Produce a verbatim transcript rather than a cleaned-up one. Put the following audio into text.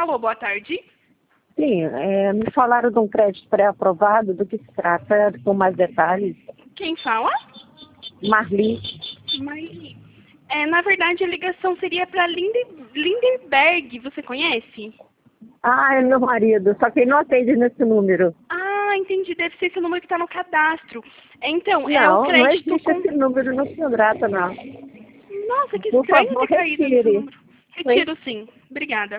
Alô, boa tarde. Sim, é, me falaram de um crédito pré-aprovado, do que se trata, com mais detalhes. Quem fala? Marli. Marli. É, na verdade, a ligação seria para Linde, Lindenberg, você conhece? Ah, é meu marido, só que ele não atende nesse número. Ah, entendi, deve ser esse número que está no cadastro. Então, Não, é o não crédito existe com... esse número no contrato, não. Nossa, que Por estranho favor, ter caído nesse retire. número. Retiro sim, obrigada.